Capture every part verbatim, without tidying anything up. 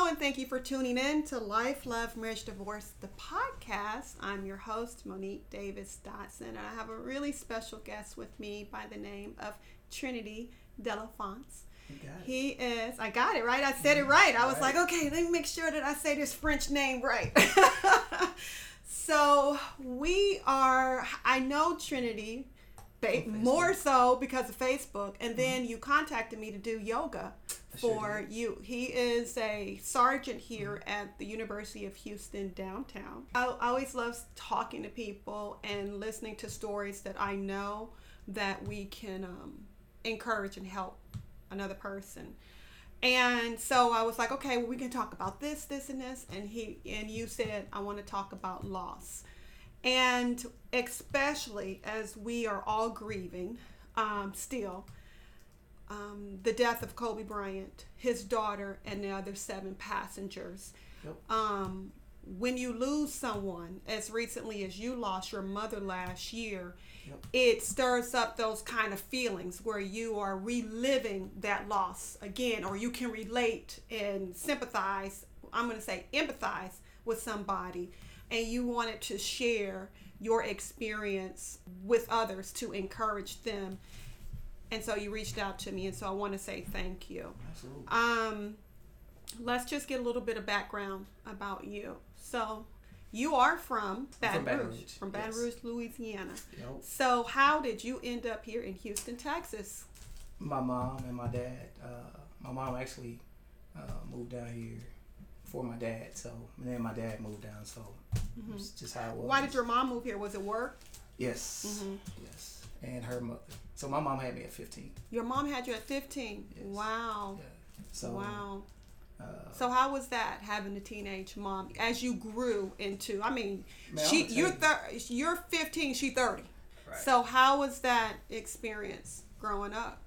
Hello, and thank you for tuning in to Life, Love, Marriage, Divorce, the podcast. I'm your host, Monique Davis Dotson, and I have a really special guest with me by the name of Trinity Delafonce. He is, I got it right. I said it right. I was right. like, okay, let me make sure that I say this French name right. So we are, I know Trinity ba- more so because of Facebook, and then mm-hmm. you contacted me to do yoga for sure you. He is a sergeant here mm-hmm. at the University of Houston downtown. I, I always love talking to people and listening to stories that I know that we can um, encourage and help another person. And so I was like, okay, well, we can talk about this, this, and this. And he and you said, I want to talk about loss. And especially as we are all grieving um, still, um, the death of Kobe Bryant, his daughter, and the other seven passengers. Yep. Um, when you lose someone, as recently as you lost your mother last year, yep. it stirs up those kind of feelings where you are reliving that loss again, or you can relate and sympathize, I'm going to say empathize with somebody, and you wanted to share your experience with others to encourage them. And so you reached out to me, and so I want to say thank you. Absolutely. Um, let's just get a little bit of background about you. So you are from Baton, from Baton Rouge, Rouge, from Baton yes. Rouge, Louisiana. Yep. So how did you end up here in Houston, Texas? My mom and my dad. Uh, my mom actually uh, moved down here before my dad, so and then my dad moved down. So mm-hmm. it's just how it was. Why did your mom move here? Was it work? Yes. Mm-hmm. Yes. And her mother. So my mom had me at fifteen. Your mom had you at fifteen. Yes. Wow. Yeah. So. Wow. Uh, so how was that, having a teenage mom as you grew into? I mean, man, she you're thir- you're fifteen, she thirty. Right. So how was that experience growing up?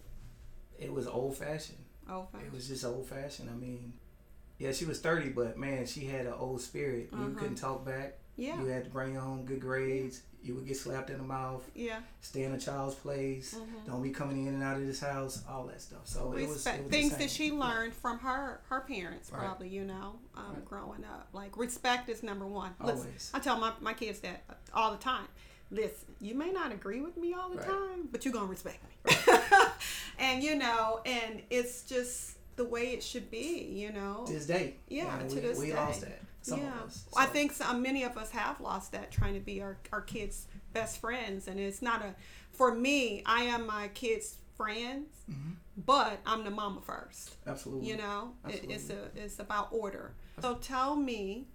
It was old fashioned. Old fashioned. It was just old fashioned. I mean, yeah, she was thirty, but man, she had an old spirit. Uh-huh. You couldn't talk back. Yeah. You had to bring home good grades. You would get slapped in the mouth. Yeah. Stay in a child's place. Mm-hmm. Don't be coming in and out of this house. All that stuff. So Respect. it was, it was things that she learned yeah. from her her parents, right. probably. You know, um, right. growing up, like respect is number one. Always. Listen, I tell my my kids that all the time. Listen, you may not agree with me all the right. time, but you're gonna respect me. Right. And you know, and it's just the way it should be. You know. To this day. Yeah. You know, to we, this we day. lost that. Some yeah. of us. So. I think some, many of us have lost that, trying to be our, our kids' best friends. And it's not a, for me, I am my kids' friends, mm-hmm. but I'm the mama first. Absolutely. You know, Absolutely. It, it's a it's about order. So tell me,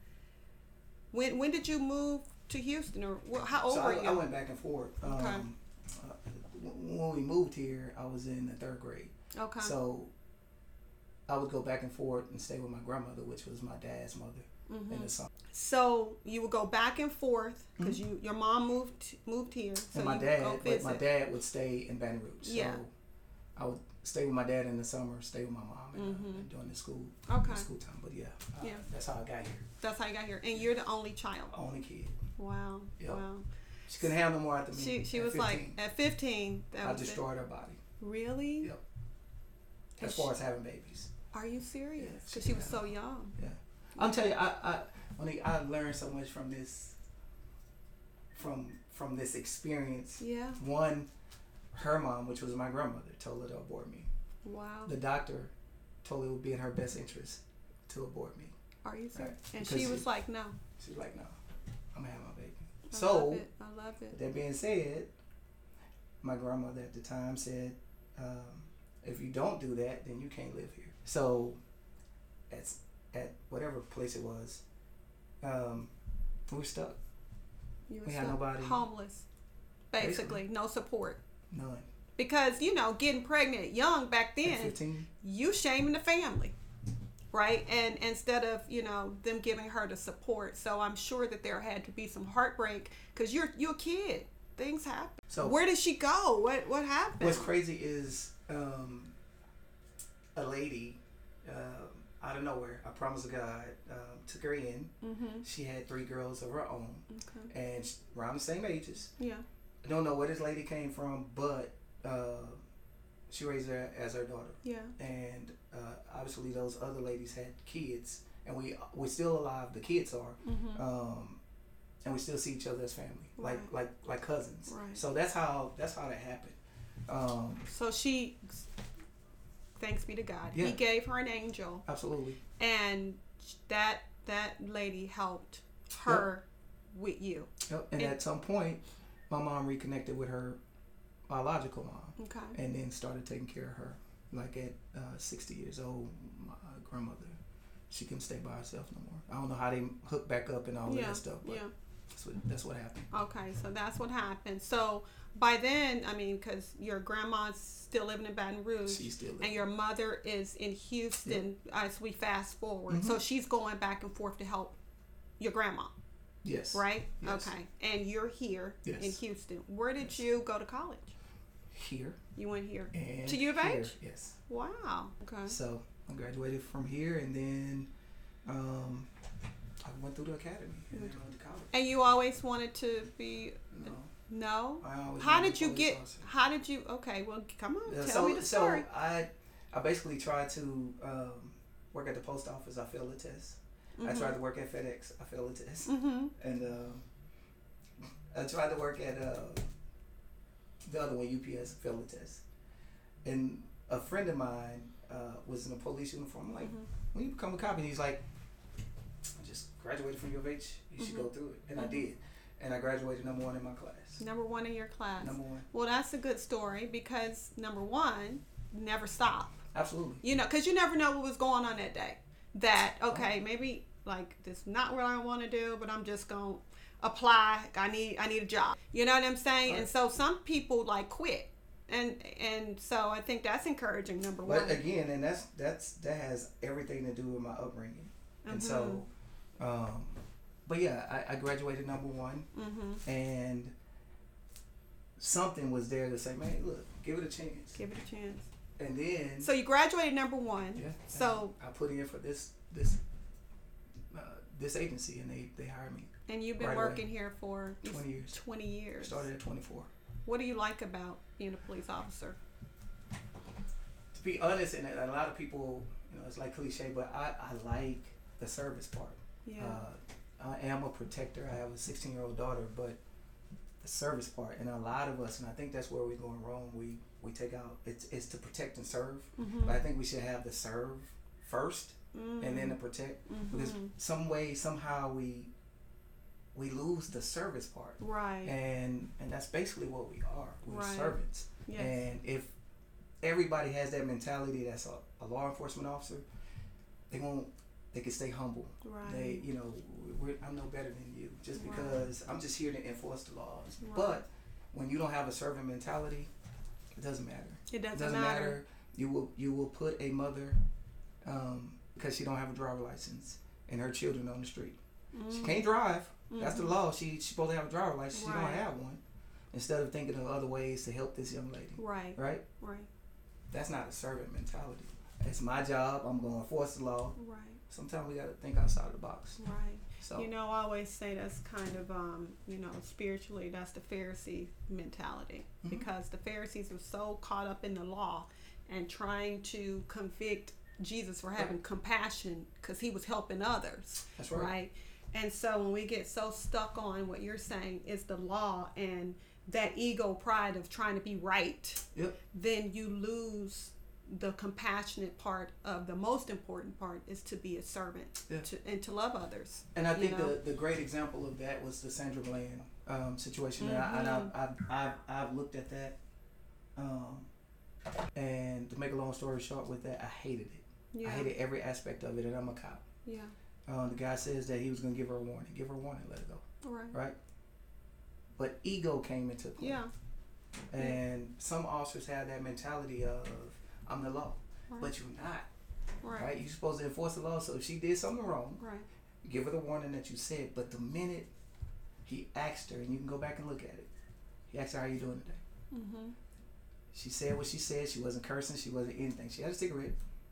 when when did you move to Houston, or how old so were I, you? I went back and forth. Um, okay. Uh, when we moved here, I was in the third grade. Okay. So I would go back and forth and stay with my grandmother, which was my dad's mother, mm-hmm. in the summer. So you would go back and forth because mm-hmm. you your mom moved moved here. So and my you dad, would go but visit. my dad would stay in Baton Rouge. Yeah. So I would stay with my dad in the summer, stay with my mom in, mm-hmm. uh, during the school, okay. the school time. But yeah, uh, yeah, that's how I got here. That's how you got here, and you're the only child. Only kid. Wow. Yep. Wow. She couldn't have no more after me. She she at was fifteen. like at fifteen. That I was destroyed it. her body. Really? Yep. As far as having babies. Are you serious? Because yeah, she, she was so young. Yeah. I'm telling you, I I Monique, I learned so much from this. From from this experience. Yeah. One, her mom, which was my grandmother, told her to abort me. Wow. The doctor told her it would be in her best interest to abort me. Are you serious? Right? And because she was she, like, no. She was like, no, I'm gonna have my baby. I so, love it. I love it. That being said, my grandmother at the time said, um, if you don't do that, then you can't live here. So, at at whatever place it was, um, we were stuck. You were we stuck. had nobody. Homeless, basically. basically, no support. None. Because, you know, getting pregnant young back then, at fifteen, you shaming the family, right? And instead of, you know, them giving her the support. So I'm sure that there had to be some heartbreak because you're you're a kid. Things happen. So where did she go? What what happened? What's crazy is um, a lady uh, out of nowhere, I promise to God, um, took her in. Mm-hmm. She had three girls of her own, okay. and she, around the same ages. Yeah. I don't know where this lady came from, but uh, she raised her as her daughter. Yeah. And uh, obviously those other ladies had kids, and we we're still alive. The kids are, Mm-hmm. um, and we still see each other as family, Right. like like like cousins. Right. So that's how that's how that happened. Um, So she, thanks be to God, Yeah. He gave her an angel, absolutely. and that that lady helped her with you. Yep. And, And- at some point, my mom reconnected with her biological mom, Okay. and then started taking care of her. Like at uh, sixty years old, my grandmother, she couldn't stay by herself no more. I don't know how they hooked back up and all of Yeah. that stuff, but Yeah. that's what that's what happened. Okay. So that's what happened. So by then, I mean, because your grandma's still living in Baton Rouge, She's still and living. your mother is in Houston. As we fast forward, so Mhm. she's going back and forth to help your grandma, Yes. right? Yes. Okay. And you're here Yes. in Houston. Where did Yes. you go to college? Here You went here. and To U of here. H? Yes. Wow. Okay. So I graduated from here, and then um, I went through the academy and then went to college. And you always wanted to be No, no. I always How wanted did to you be a police get? officer. How did you? Okay. Well, come on. Yeah, Tell so, me the story. So I, I basically tried to um, work at the post office. I failed the test. I tried to work at FedEx. I failed the test. Mm-hmm. And um, I tried to work at uh, the other one, U P S. Failed the test. And a friend of mine uh, was in a police uniform. I'm like, Mhm. when you become a cop, and he's like, I just graduated from U of H. You should Mhm. go through it. And I Mhm. did. And I graduated number one in my class. Number one in your class. Number one. Well, that's a good story because number one, never stop. Absolutely. You know, because you never know what was going on that day. That okay, maybe like this is not what I want to do, but I'm just gonna apply. I need I need a job. You know what I'm saying? Right. And so some people like quit, and and so I think that's encouraging. Number But one. again, and that's that's that has everything to do with my upbringing. And so, um, but yeah, I, I graduated number one, Mm-hmm. and something was there to say, man, look, give it a chance. Give it a chance. And then, So you graduated number one. yeah, So I put in for this this uh, this agency, and they they hired me. and you've been right away. working here for Twenty years. twenty years. Started at twenty-four. What do you like about being a police officer? To be honest, and a lot of people, you know, it's like cliche, but I I like the service part. Yeah. Uh, I am a protector. I have a sixteen year old daughter, but the service part, and a lot of us, and I think that's where we're going wrong. We we take out it's it's to protect and serve, Mm-hmm. but I think we should have the serve first Mm-hmm. and then the protect, Mm-hmm. because some way somehow we we lose the service part, Right. and and that's basically what we are. We're Right. servants, Yes. and if everybody has that mentality, that's a, a law enforcement officer, they won't. They can stay humble. Right. They, you know, we're, I'm no better than you just Right. because I'm just here to enforce the laws. Right. But when you don't have a servant mentality, it doesn't matter. It doesn't, It doesn't matter. matter. You will you will put a mother um, because she don't have a driver license and her children on the street. Mm-hmm. She can't drive. That's the Mhm. law. She she's supposed to have a driver license. She Right. don't have one. Instead of thinking of other ways to help this young lady, Right. right? Right. That's not a servant mentality. It's my job. I'm going to enforce the law. Right. Sometimes we got to think outside the box. Right. So You know, I always say that's kind of, um, you know, spiritually, that's the Pharisee mentality. Mhm. Because the Pharisees were so caught up in the law and trying to convict Jesus for having compassion because he was helping others. that's right. Right. And so when we get so stuck on what you're saying is the law and that ego pride of trying to be right, Yep. then you lose the compassionate part of the most important part is to be a servant Yeah. to, and to love others. And I you think know? the, the great example of that was the Sandra Bland um, situation. And, I, and I've, I've, I've, I've looked at that. Um, and to make a long story short with that, I hated it. Yeah. I hated every aspect of it, and I'm a cop. Yeah. Um, the guy says that he was going to give her a warning. Give her a warning, let it go. Right. Right? But ego came into play. Yeah. And some officers have that mentality of, I'm the law. Right. But you're not. Right. Right? You're supposed to enforce the law. So if she did something wrong, Right. give her the warning that you said. But the minute he asked her, and you can go back and look at it, he asked her, how you doing today? Mm-hmm. She said what she said. She wasn't cursing. She wasn't anything. She had a cigarette.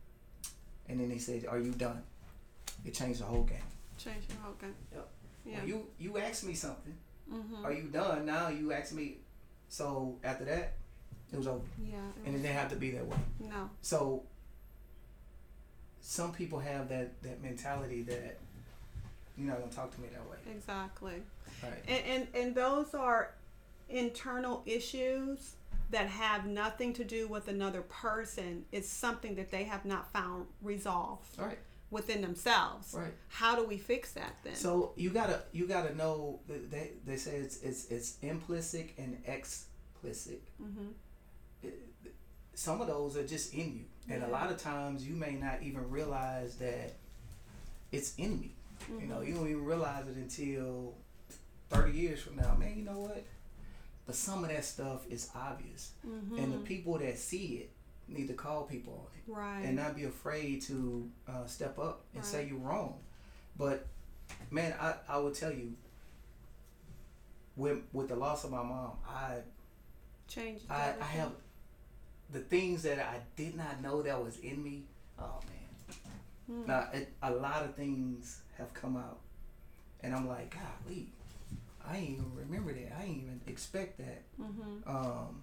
And then he said, are you done? It changed the whole game. Change your whole game. Yep. Yeah. Well, you, you asked me something. Mm-hmm. Are you done? Now you ask me. So after that, It was over. Yeah. It and was, it didn't have to be that way. No. So some people have that, that mentality that you're not gonna talk to me that way. Exactly. Right. And and, and those are internal issues that have nothing to do with another person. It's something that they have not found resolved Right. within themselves. Right. How do we fix that then? So you gotta you gotta know that they they say it's it's it's implicit and explicit. Mm-hmm. It, some of those are just in you, and Yeah. a lot of times you may not even realize that it's in me. Mm-hmm. You know, you don't even realize it until thirty years from now. Man, you know what? But some of that stuff is obvious, Mm-hmm. and the people that see it need to call people on it. Right. And not be afraid to uh, step up and Right. say you're wrong. But man, I, I will tell you, with with the loss of my mom, I Changes I, I everything. have the things that I did not know that was in me. Oh man, Mm. now it, a lot of things have come out, and I'm like, golly, I ain't even remember that. I ain't even expect that. Mm-hmm. Um,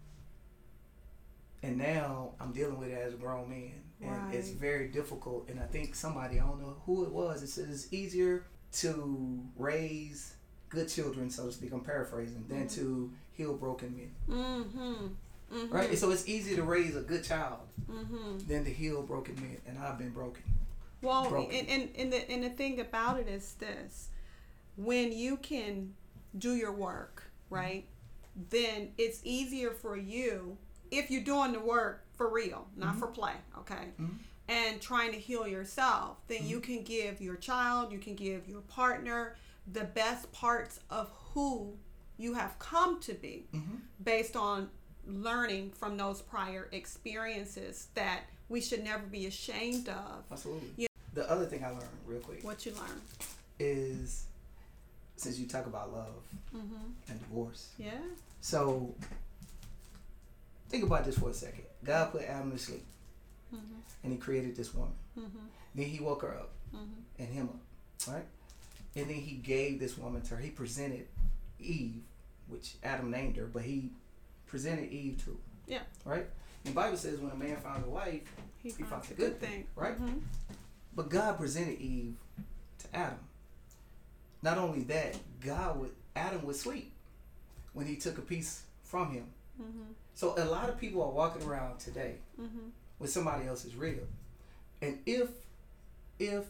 and now I'm dealing with it as a grown man, and Right. it's very difficult. And I think somebody, I don't know who it was, it says it's easier to raise good children, so to speak, I'm paraphrasing, than Mhm. to heal broken men. Mm-hmm. Mm-hmm. Right? So it's easier to raise a good child Mm-hmm. than to heal broken men, and I've been broken. Well, broken. and, and, and, the, and the thing about it is this. When you can do your work, right, then it's easier for you if you're doing the work for real, not Mhm. for play, okay, Mhm. and trying to heal yourself, then Mhm. you can give your child, you can give your partner the best parts of who you have come to be Mm-hmm. based on learning from those prior experiences that we should never be ashamed of. Absolutely. Yeah. The other thing I learned real quick What you learn. is, since you talk about love Mm-hmm. and divorce, Yeah. so think about this for a second. God put Adam to sleep, Mm-hmm. and he created this woman. Mm-hmm. Then he woke her up Mm-hmm. and him up, right? And then he gave this woman to her. He presented Eve, which Adam named her, but he presented Eve to her. Yeah. Right? And the Bible says when a man finds a wife, He, He finds finds a a good good thing, thing, right? Mm-hmm. but God presented Eve to Adam. Not only that, God would Adam was sweet when he took a piece from him. Mm-hmm. So a lot of people are walking around today Mm-hmm. with somebody else's rib. And if if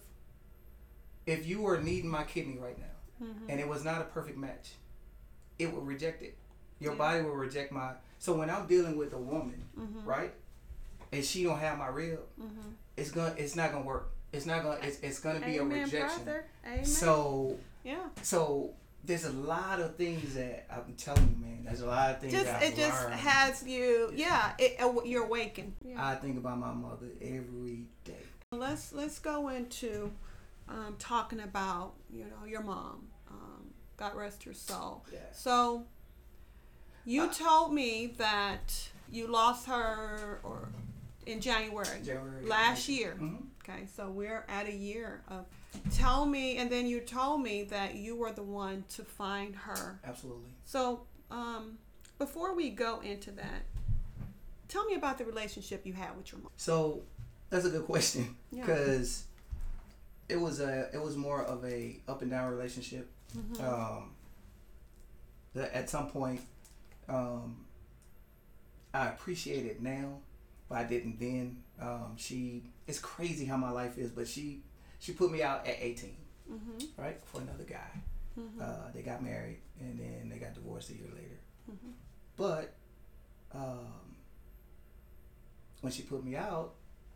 if you were needing my kidney right now Mm-hmm. and it was not a perfect match, it would reject it. Your Yeah. body will reject my so when I'm dealing with a woman, Mm-hmm. right? And she don't have my rib, Mm-hmm. it's gonna it's not gonna work. It's not gonna it's, it's gonna be Amen, a rejection. brother. Amen. So yeah. so there's a lot of things that I'm telling you, man. There's a lot of things Just that it I've just learned. has you. Yeah. It, uh, you're awakened. Yeah. I think about my mother every day. Let's let's go into um, talking about you know your mom. Um, God rest her soul. Yeah. So you Uh, told me that you lost her or in January, January last year. Mhm. Okay, so we're at a year of. Tell me, and then you told me that you were the one to find her. Absolutely. So um, before we go into that, tell me about the relationship you had with your mom. So that's a good question Yeah. because it was a it was more of a up and down relationship. Mm-hmm. Um, that at some point, um, I appreciate it now, but I didn't then. Um, she it's crazy how my life is, but she she put me out at eighteen, Mm-hmm. right, for another guy. Mm-hmm. Uh, they got married and then they got divorced a year later. Mm-hmm. But um, when she put me out,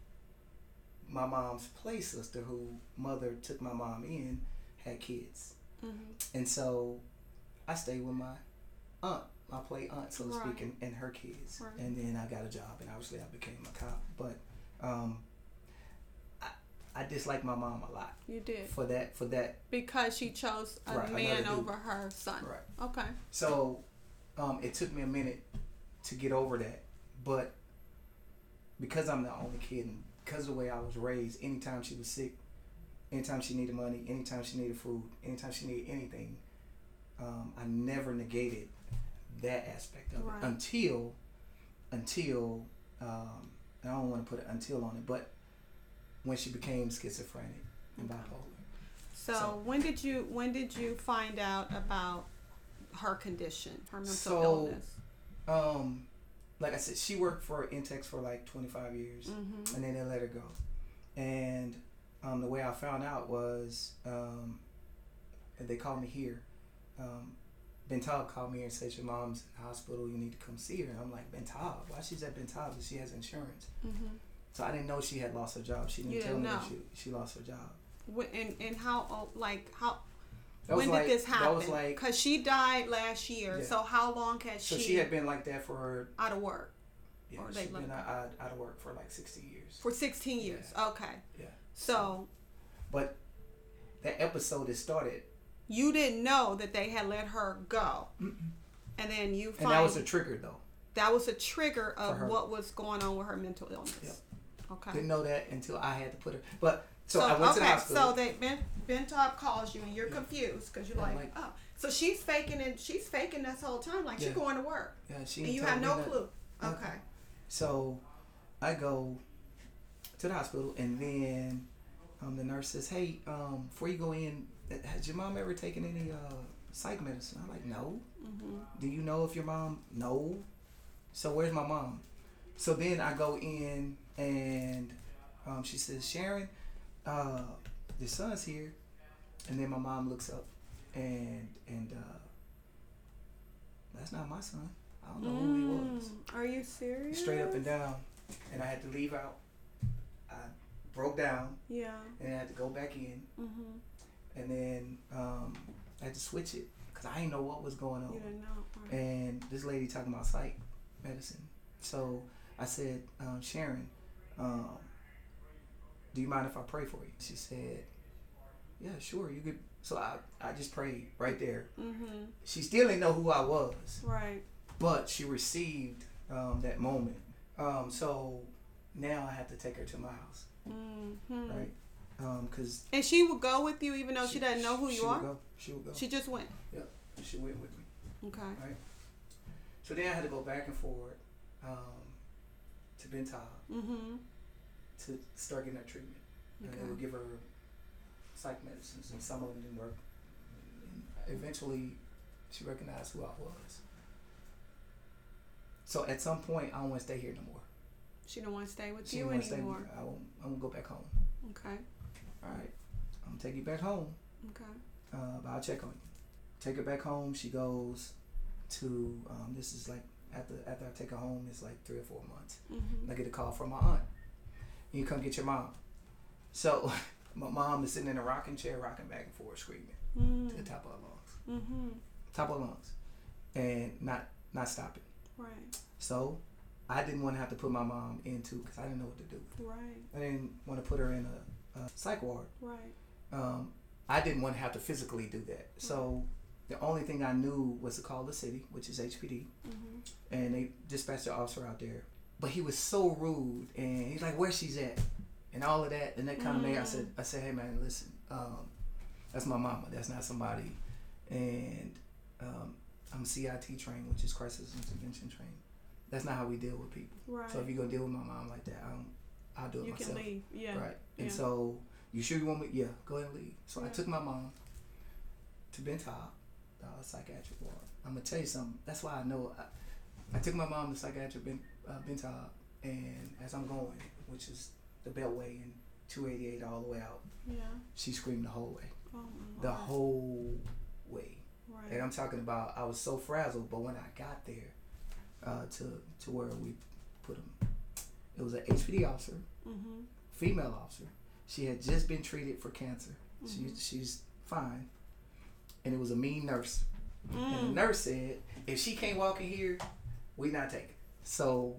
my mom's play sister, who mother took my mom in, had kids. Mm-hmm. And so I stayed with my aunt, my play aunt, so to Right. speak, and, and her kids. Right. And then I got a job, and obviously I became a cop. But um, I, I dislike my mom a lot You did. for that. For that, Because she chose a Right, man another dude. over her son. right. Okay. So um, it took me a minute to get over that. But because I'm the only kid, and because of the way I was raised, anytime she was sick, anytime she needed money, anytime she needed food, anytime she needed anything, um, I never negated that aspect of Right. it until until, um, and I don't want to put an until on it, but when she became schizophrenic and bipolar. So, So when did you when did you find out about her condition, her mental so, illness? Um, like I said, she worked for Intex for like twenty-five years, Mm-hmm. and then they let her go. And um, the way I found out was, um, they called me here. Um, Bentab called me here and said, your mom's in the hospital, you need to come see her. And I'm like, Bentab? Why she's at Bentab if she has insurance? Mm-hmm. So I didn't know she had lost her job. She didn't You tell didn't me know. that she, she lost her job. When, and, and how, old- like, how, That was when like, did this that happen? was like, Because she died last year, Yeah. so how long has so she, she had been like that for, out of work? yeah, Or they she'd let been her out, out of work for like sixty years. For sixteen years, okay. Yeah. So, But that episode that started, you didn't know that they had let her go. Mm-mm. And then you and find that was a trigger though. that was a trigger of her. what was going on with her mental illness. Yep. Okay. Didn't know that until I had to put her. But so, So, I went okay, to the hospital. so they Ben Bentop calls you and you're Yeah. confused because you're Yeah, like, like- oh, so she's faking it. She's faking this whole time, like she's Yeah. going to work, yeah, she and ain't you told have me no nothing. clue. Nothing. Okay. So I go to the hospital, and then um, the nurse says, "Hey, um, before you go in, has your mom ever taken any uh, psych medicine?" I'm like, "No." Mm-hmm. Do you know if your mom? No. So where's my mom? So then I go in, and um, she says, "Sharon, uh, your son's here." And then my mom looks up, and and uh, that's not my son. I don't know who he was. Are you serious? Straight up and down, and I had to leave out. I broke down, Yeah. and I had to go back in, Mm-hmm. and then um, I had to switch it because I didn't know what was going on. You didn't know. Right. And this lady talking about psych medicine. So I said, um, Sharon, um, do you mind if I pray for you? She said, yeah, sure, you could. So I, I just prayed right there. Mm-hmm. She still didn't know who I was, Right. but she received um, that moment. Um, so now I have to take her to my house, Mm-hmm. right? Because And she would go with you even though she, doesn't know who you she are? Would go. She would go. She just went. Yep, she went with me. Okay. Right. So then I had to go back and forward um, to Bentab Mm-hmm. to start getting her treatment. And they would Okay. give her psych medicines, and some of them didn't work. And eventually, she recognized who I was. So at some point, I don't want to stay here no more. She don't want to stay with She you don't want to stay. anymore. I won't. I'm gonna go back home. Okay. All right. I'm gonna take you back home. Okay. Uh, but I'll check on you. Take her back home. She goes to. Um, this is like after after I take her home. It's like three or four months. Mm-hmm. And I get a call from my aunt. You come get your mom. So my mom is sitting in a rocking chair, rocking back and forth, screaming Mm-hmm. to the top of her lungs, Mm-hmm. top of her lungs, and not not stopping. Right. So I didn't want to have to put my mom into because I didn't know what to do. Right. I didn't want to put her in a, a psych ward. Right. Um, I didn't want to have to physically do that. So the only thing I knew was to call the city, which is H P D, Mm-hmm. and they dispatched the officer out there. But he was so rude, and he's like, "Where she's at?" and all of that, and that kind of made. I said, "I said, hey man, listen, um, that's my mama. That's not somebody." And um, I'm C I T trained, which is crisis intervention trained. That's not how we deal with people. Right. So if you're gonna deal with my mom like that, I don't, I'll do it you myself. can leave. Yeah. Right. And Yeah. so, you sure you want me? Yeah, go ahead and leave. So I Right. took my mom to Bentab, the psychiatric ward. I'm gonna tell you something. That's why I know. I, I took my mom to psychiatric ben, uh, Bentab, and as I'm going, which is the Beltway and two eighty-eight all the way out, Yeah. she screamed the whole way. Oh my The Lord. whole way. Right. And I'm talking about, I was so frazzled, but when I got there uh, to to where we put him, it was an H P D officer, Mm-hmm. female officer. She had just been treated for cancer. Mm-hmm. She she's fine. And it was a mean nurse. And Mm. the nurse said, if she can't walk in here, we not taking. So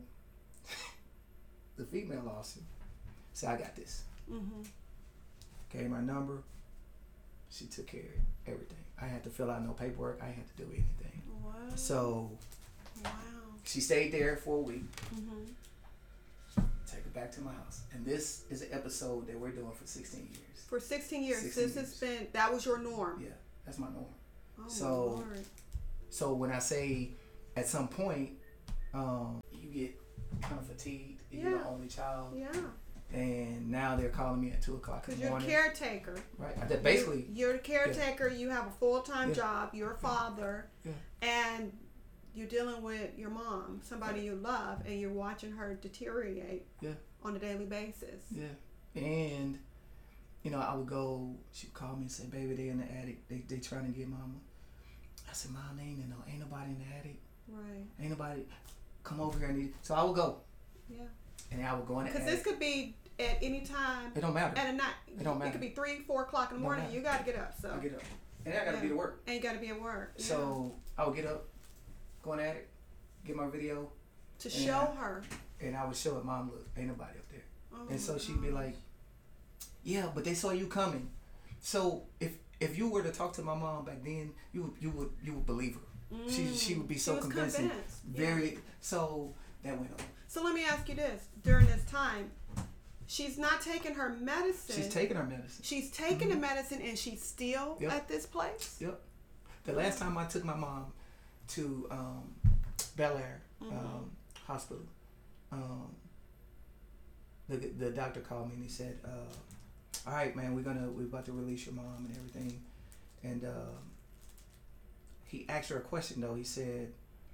the female officer said, I got this. Mm-hmm. Gave her my number. She took care of everything. I had to fill out no paperwork. I had to do anything. What? So Wow. she stayed there for a week. Mm-hmm. Take her back to my house. And this is an episode that we're doing for sixteen years. For sixteen years. sixteen This has been, that was your norm. Yeah, that's my norm. Oh So- my Lord. So when I say at some point, um, you get kind of fatigued. Yeah. You're the only child. Yeah. And now they're calling me at two o'clock in the morning. Because you're the caretaker. Right. I did basically. You, you're the caretaker. Yeah. You have a full time yeah. job. You're a father. Yeah. And you're dealing with your mom, somebody you love, and you're watching her deteriorate yeah. on a daily basis. Yeah. And, you know, I would go, she'd call me and say, baby, they in the attic. They they trying to get mama. I said, Mom, they ain't, no, ain't nobody in the attic. Right. Ain't nobody. Come over here. And need. So I would go. Yeah. And I would go in the attic. Because this could be at any time. It don't matter. At a night. It don't matter. It could be three, four o'clock in the morning. You got to get up. So. I get up. And then I got to yeah. be to work. And you got to be at work. Yeah. So I would get up, go in the attic, get my video. To show I, her. And I would show it, Mom, look, ain't nobody up there. Oh and so she'd be like, yeah, but they saw you coming. So if if you were to talk to my mom back then, you would you would you would believe her. Mm. She she would be so she was convincing. Convinced. Very yeah. so that went on. So let me ask you this: during this time, she's not taking her medicine. She's taking her medicine. She's taking mm-hmm. the medicine, and she's still yep. at this place. Yep. The last time I took my mom to um, Bel Air mm-hmm. um, Hospital, um, the the doctor called me and he said, uh, "All right, man, we're gonna we're about to release your mom and everything," and um, he asked her a question though. He said,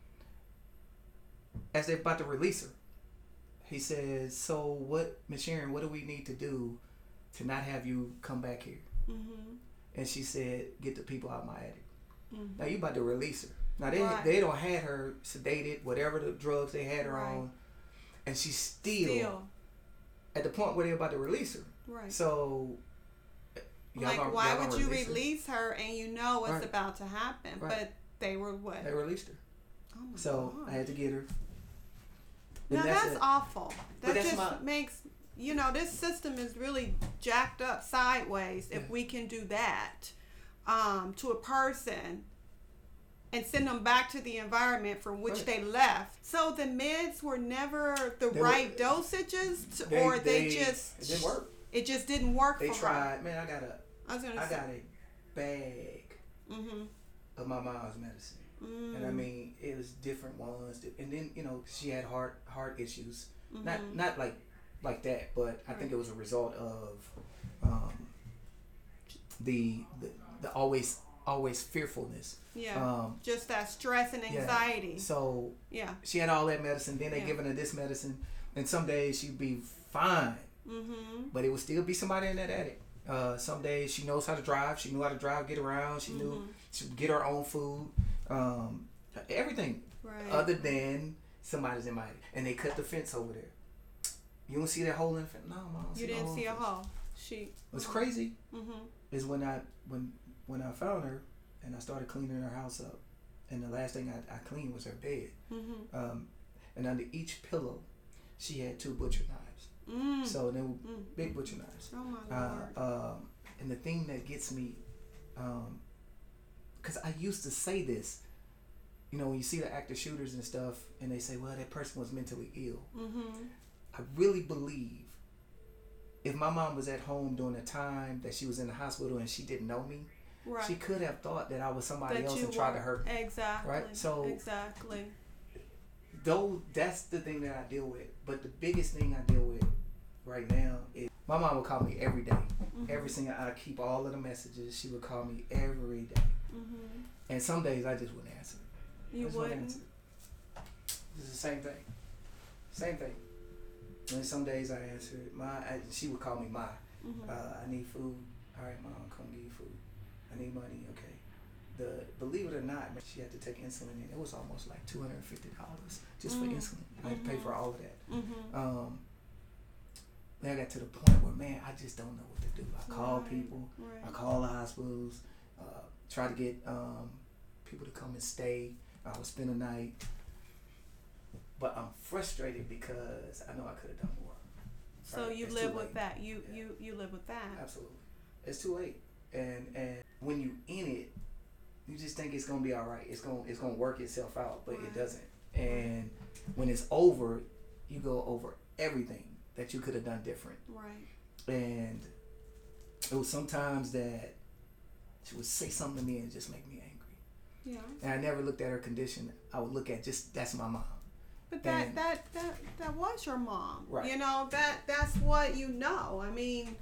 as they're about to release her, he says, "So what, Miss Sharon? What do we need to do to not have you come back here?" Mm-hmm. And she said, "Get the people out of my attic." Mm-hmm. Now you about to release her. Now they right. they don't had her sedated, whatever the drugs they had her right. on, and she's still, still at the point where they're about to release her. Right. So, like, gonna, why would you release release her? her and you know what's right. about to happen? Right. But they were what? They released her. Oh my so God. I had to get her. Now that's, that's a, awful. That that's just my, makes you know this system is really jacked up sideways. Yeah. If we can do that um, to a person. And send them back to the environment from which right. they left. So the meds were never the they right were, dosages, to, they, or they, they just it didn't work. It just didn't work. They for tried. her. Man, I got a. I, was gonna I say. got a bag mm-hmm. of my mom's medicine, mm. and I mean it was different ones. And then you know she had heart heart issues, mm-hmm. not not like like that, but I right. think it was a result of um, the, the the always. always fearfulness. Yeah. Um, just that stress and anxiety. Yeah. So yeah. she had all that medicine. Then they yeah. giving her this medicine, and some days she'd be fine, mm-hmm. but it would still be somebody in that attic. Uh, some days she knows how to drive. She knew how to drive, get around. She mm-hmm. knew she would get her own food, um, everything. Right. Other than somebody's in my attic, and they cut the fence over there. You don't see that hole in the fence? No, mom. You didn't see a hole. She. What's crazy mm-hmm. is when I when. When I found her and I started cleaning her house up, and the last thing I, I cleaned was her bed. Mm-hmm. Um, and under each pillow, she had two butcher knives. Mm. So they were mm. big butcher knives. Oh my Lord. Uh, um, and the thing that gets me, because um, I used to say this, you know, when you see the active shooters and stuff, and they say, well, that person was mentally ill. Mm-hmm. I really believe if my mom was at home during the time that she was in the hospital and she didn't know me, right. she could have thought that I was somebody that else and tried to hurt me. Exactly. Right? So exactly. Though that's the thing that I deal with. But the biggest thing I deal with right now is my mom would call me every day. Mm-hmm. Every single I keep all of the messages. She would call me every day. Mm-hmm. And some days I just wouldn't answer. You wouldn't? wouldn't answer. It's the same thing. Same thing. And some days I answered. My, I, she would call me Ma. Mm-hmm. Uh, I need food. All right, Mom, come give you food. I need money. Okay. The believe it or not, she had to take insulin, and it was almost like two hundred and fifty dollars just mm-hmm. for insulin. I had to pay for all of that. Mm-hmm. Um, then I got to the point where, man, I just don't know what to do. I call right. people. Right. I call the hospitals. Uh, try to get um, people to come and stay. I would spend a night. But I'm frustrated because I know I could have done more. So right? you it's live with that. You, yeah. you you live with that. Absolutely. It's too late. And and when you in it, you just think it's gonna be all right. It's gonna it's gonna work itself out, but right. it doesn't. And when it's over, you go over everything that you could have done different. Right. And it was sometimes that she would say something to me and just make me angry. Yeah. And I never looked at her condition. I would look at just that's my mom. But that, and, that that that was your mom. Right. You know, that that's what you know. I mean,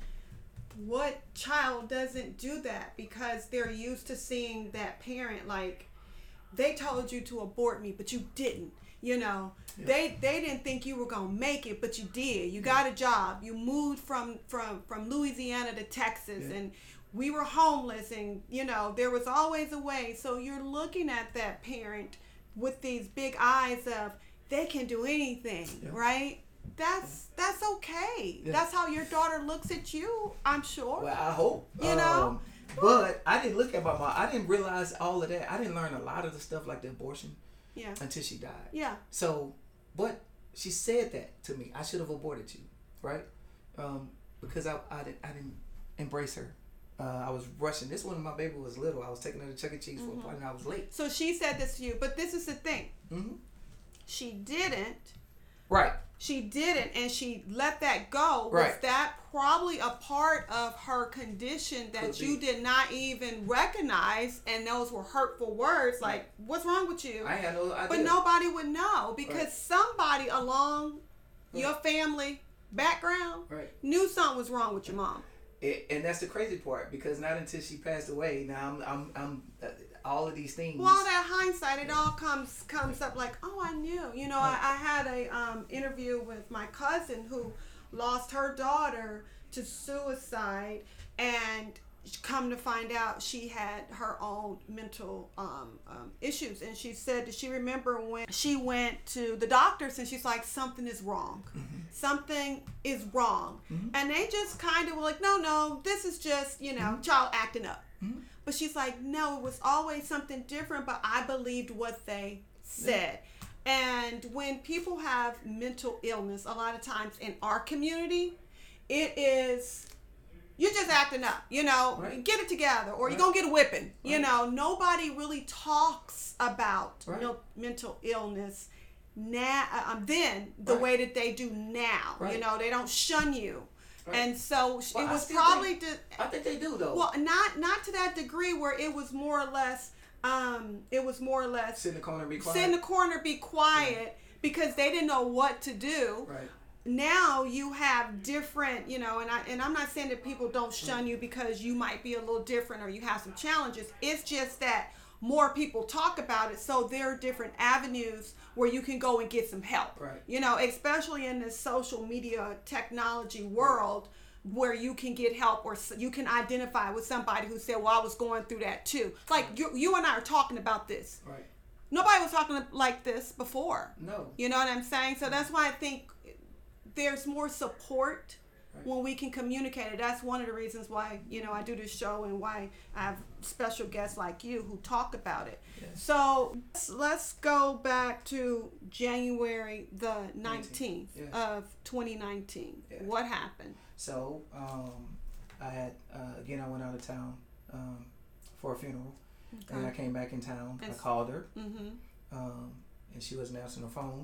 what child doesn't do that because they're used to seeing that parent like they told you to abort me, but you didn't. You know, yeah. they they didn't think you were gonna make it, but you did. You got a job. You moved from from from Louisiana to Texas, yeah. and we were homeless, and you know there was always a way. So you're looking at that parent with these big eyes of they can do anything, yeah. right? That's that's okay. Yeah. That's how your daughter looks at you, I'm sure. Well, I hope. You um, know. But I didn't look at my mom. I didn't realize all of that. I didn't learn a lot of the stuff like the abortion. Yeah. Until she died. Yeah. So, but she said that to me. I should have aborted you, right? Um, because I, I didn't I didn't embrace her. Uh, I was rushing. This one, my baby was little. I was taking her to Chuck E. Cheese mm-hmm. for a party, and I was late. So she said this to you, but this is the thing. Mm-hmm. She didn't. Right. She didn't, and she let that go. Right. Was that probably a part of her condition that Could you be. did not even recognize, and those were hurtful words? Like, right. what's wrong with you? I had no idea. But nobody would know because right. somebody along right. your family background right. knew something was wrong with your mom. It, and that's the crazy part because not until she passed away. Now I'm, I'm, I'm uh, all of these things. Well, all that hindsight, it all comes comes up like, oh, I knew. You know, I, I had a um, interview with my cousin who lost her daughter to suicide, and come to find out she had her own mental um, um, issues. And she said that she remember when she went to the doctors and she's like, something is wrong. Mm-hmm. Something is wrong. Mm-hmm. And they just kind of were like, no, no, this is just, you know, mm-hmm. child acting up. Mm-hmm. But she's like, no, it was always something different, but I believed what they said. Yeah. And when people have mental illness, a lot of times in our community, it is, you're just acting up, you know, right. get it together, or right. you're going to get a whipping. Right. You know, nobody really talks about right. no, mental illness now, um, then the right. way that they do now. Right. You know, they don't shun you. Right. And so well, it was probably... Think, de- I think they do, though. Well, not not to that degree where it was more or less... Um, it was more or less... Sit in the corner, be quiet. Sit in the corner, be quiet, yeah. because they didn't know what to do. Right. Now you have different, you know, and I and I'm not saying that people don't shun you because you might be a little different or you have some challenges. It's just that more people talk about it, so there are different avenues where you can go and get some help. Right. You know, especially in this social media technology world, right. where you can get help or you can identify with somebody who said, "Well, I was going through that too." Like you, you and I are talking about this. Right. Nobody was talking like this before. No. You know what I'm saying? So that's why I think there's more support right. when we can communicate it. That's one of the reasons why, you know, I do this show and why I have special guests like you who talk about it. Yes. So let's, let's go back to January the nineteenth yes. of twenty nineteen. Yes. What happened? So um, I had, uh, again, I went out of town um, for a funeral. Okay. And I came back in town. And I called her. Mm-hmm. Um, and she wasn't answering the phone.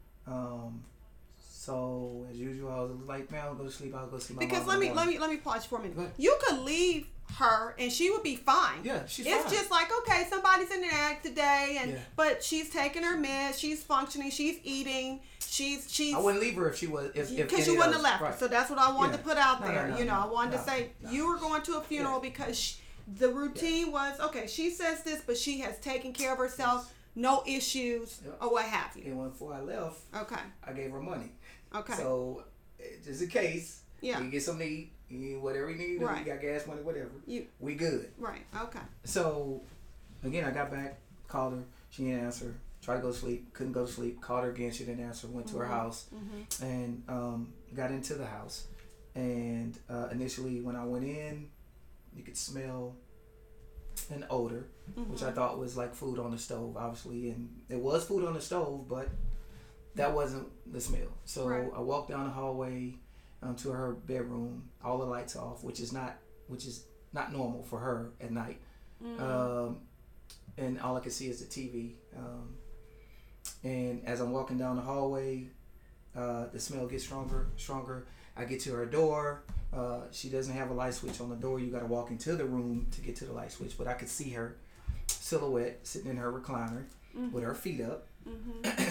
Um, So as usual, I was like, "Man, I'll go to sleep. I'll go see my mom." Because let me let me let me pause for a minute. You could leave her and she would be fine. Yeah, she's it's fine. It's just like, okay, somebody's in the act today, and yeah. but she's taking her meds, she's functioning, she's eating, she's she's. I wouldn't leave her if she was if because you wouldn't have left right. her. So that's what I wanted yeah. to put out no, there. No, no, you know, no, I wanted no, to say no. you were going to a funeral yeah. because she, the routine yeah. was okay. She says this, but she has taken care of herself, yes. no issues yep. or what have you. And before I left, okay, I gave her money. Okay. So, just in case, yeah. you get something to eat, you need whatever you need, right. you got gas money, whatever. You, we good. Right. Okay. So, again, I got back, called her, she didn't answer. Tried to go to sleep, couldn't go to sleep. Called her again, she didn't answer. Went mm-hmm. to her house mm-hmm. and um, got into the house. And uh, initially, when I went in, you could smell an odor, mm-hmm. which I thought was like food on the stove, obviously. And it was food on the stove, but that wasn't the smell. So right. I walked down the hallway um, to her bedroom, all the lights off, which is not which is not normal for her at night. Mm-hmm. Um, and all I could see is the T V. Um, and as I'm walking down the hallway, uh, the smell gets stronger, stronger. I get to her door. Uh, she doesn't have a light switch on the door. You got to walk into the room to get to the light switch. But I could see her silhouette sitting in her recliner mm-hmm. with her feet up. Mm-hmm.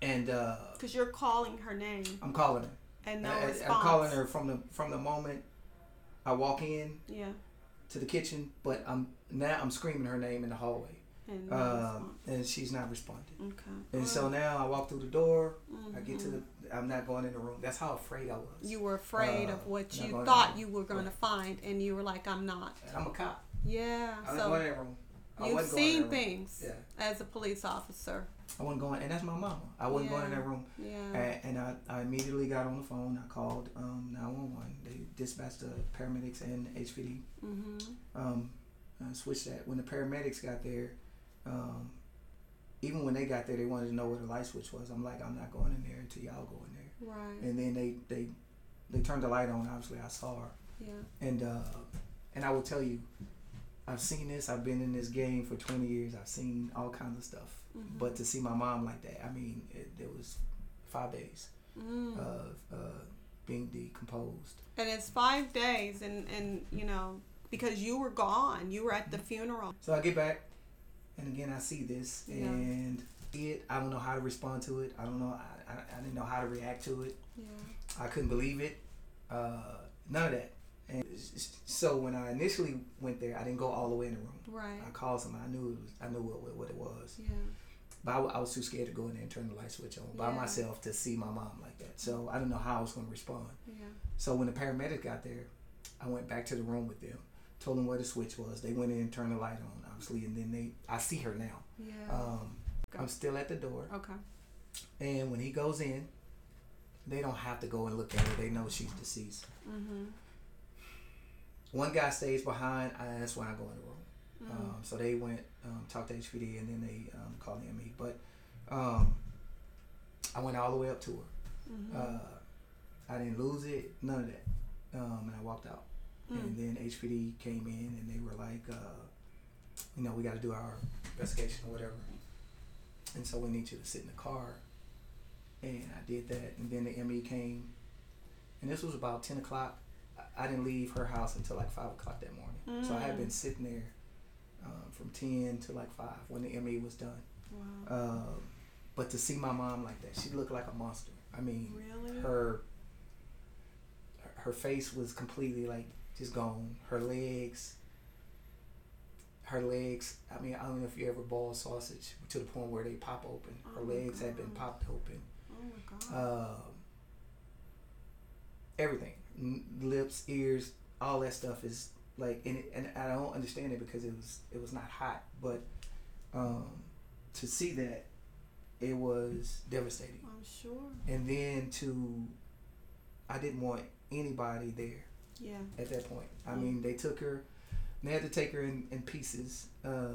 And uh, because you're calling her name. I'm calling her. And no I, response. I'm calling her from the from the moment I walk in. Yeah. To the kitchen, but I'm now I'm screaming her name in the hallway. And, no uh, and she's not responding. Okay. And All so right. now I walk through the door. Mm-hmm. I get to the. I'm not going in the room. That's how afraid I was. You were afraid uh, of what not you thought you were going right. to find, and you were like, "I'm not." And I'm a cop. Yeah. I so going in that room. I you've seen room. things yeah. as a police officer. I wasn't going, and that's my mama. I wasn't yeah. going in that room. Yeah. And, and I, I immediately got on the phone. I called um, nine one one. They dispatched the paramedics and H P D. Mm-hmm. Um, I switched that. When the paramedics got there, um, even when they got there, they wanted to know where the light switch was. I'm like, I'm not going in there until y'all go in there. Right. And then they, they, they turned the light on. Obviously, I saw her. Yeah. And uh, and I will tell you, I've seen this. I've been in this game for twenty years. I've seen all kinds of stuff. Mm-hmm. But to see my mom like that, I mean, it, it was five days mm. of uh, being decomposed. And it's five days, and, and you know, because you were gone. You were at the funeral. So I get back, and again, I see this, yeah. and it. I don't know how to respond to it. I don't know. I, I, I didn't know how to react to it. Yeah. I couldn't believe it. Uh, none of that. And so when I initially went there, I didn't go all the way in the room. Right. I called somebody. I knew it was. I knew what what it was. Yeah. But I, I was too scared to go in there and turn the light switch on by yeah. myself to see my mom like that. So I didn't know how I was going to respond. Yeah. So when the paramedics got there, I went back to the room with them, told them where the switch was. They went in and turned the light on, obviously, and then they. I see her now. Yeah. Um, I'm still at the door. Okay. And when he goes in, they don't have to go and look at her. They know she's deceased. Mm-hmm. One guy stays behind. I, that's when I go in the room. Mm-hmm. Um, so they went, um, talked to H P D, and then they um, called the M E. But um, I went all the way up to her. Mm-hmm. Uh, I didn't lose it, none of that. Um, and I walked out. Mm. And then H P D came in, and they were like, uh, you know, we got to do our investigation or whatever. And so we need you to sit in the car. And I did that. And then the M E came. And this was about ten o'clock. I, I didn't leave her house until like five o'clock that morning. Mm. So I had been sitting there um, from ten to like five when the M E was done. Wow. Um, but to see my mom like that, she looked like a monster. I mean, really? her her face was completely like just gone. Her legs, her legs. I mean, I don't know if you ever boiled sausage to the point where they pop open. Her oh legs had been popped open. Oh my God. Um, everything, N- lips, ears, all that stuff is like, and, it, and I don't understand it because it was it was not hot, but um, to see that, it was devastating. I'm sure. And then to, I didn't want anybody there. Yeah. At that point, I yeah. mean, they took her. They had to take her in, in pieces. Uh,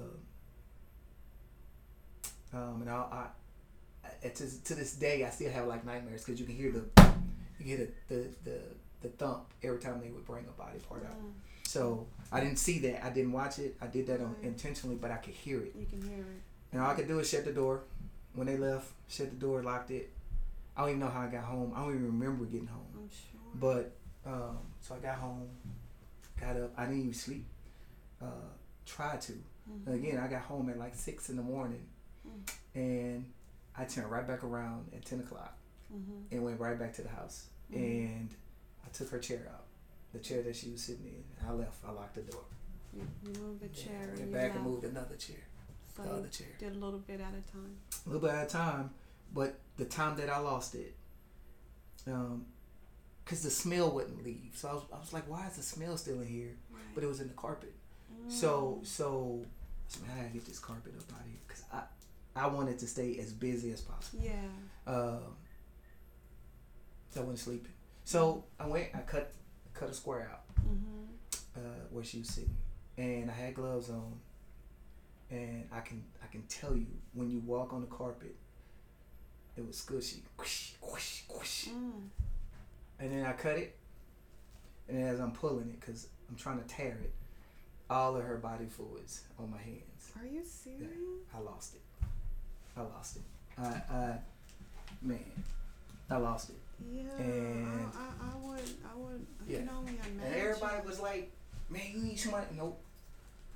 um, and I, I to, to this day, I still have like nightmares because you can hear the, you hear the, the the the thump every time they would bring a body part out. Mm. So I didn't see that. I didn't watch it. I did that on, intentionally, but I could hear it. You can hear it. And all I could do is shut the door. When they left, shut the door, locked it. I don't even know how I got home. I don't even remember getting home. I'm sure. But um, so I got home, got up. I didn't even sleep. Uh, tried to. Mm-hmm. Again, I got home at like six in the morning, mm. and I turned right back around at ten o'clock, mm-hmm. and went right back to the house. Mm-hmm. And I took her chair out, the chair that she was sitting in. I left. I locked the door. You moved the chair. Yeah, I went and back left. and moved another chair. So the other chair. Did a little bit at a time. A little bit at a time, but the time that I lost it, um, cause the smell wouldn't leave. So I was, I was like, why is the smell still in here? Right. But it was in the carpet. Mm. So, so, so man, I gotta get this carpet up out of here, cause I, I wanted to stay as busy as possible. Yeah. Um. So I wasn't sleeping. So I went. I cut, cut a square out, mm-hmm. uh, where she was sitting, and I had gloves on. And I can I can tell you, when you walk on the carpet, it was squishy. Whoosh, whoosh, whoosh. Mm. And then I cut it. And then as I'm pulling it, because I'm trying to tear it, all of her body fluids on my hands. Are you serious? Yeah, I lost it. I lost it. I, I man, I lost it. Yeah. And I, I, I would, I would, yeah. you know, me, and everybody was like, man, you need somebody. Nope.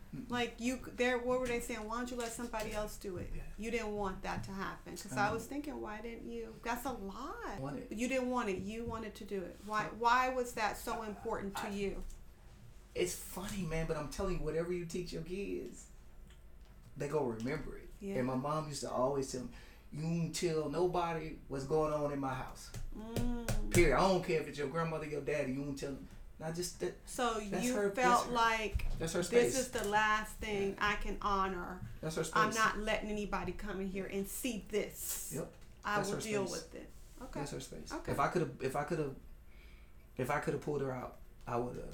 Like you, there. What were they saying? Why don't you let somebody else do it? Yeah. You didn't want that to happen. Because Um, I was thinking, why didn't you? That's a lot. Want it. You didn't want it. You wanted to do it. Why? Why was that so important to I- you? It's funny, man, but I'm telling you, whatever you teach your kids, they go remember it. Yeah. And my mom used to always tell me, you don't tell nobody what's going on in my house. Mm. Period. I don't care if it's your grandmother, your daddy. You don't tell them. Not just that. So That's you her- felt that's her- like That's her space. this is the last thing I can honor. That's her space. I'm not letting anybody come in here and see this. Yep. I That's will her deal space. with it. Okay. That's her space. Okay. If I could have, if I could have, if I could have pulled her out, I would have.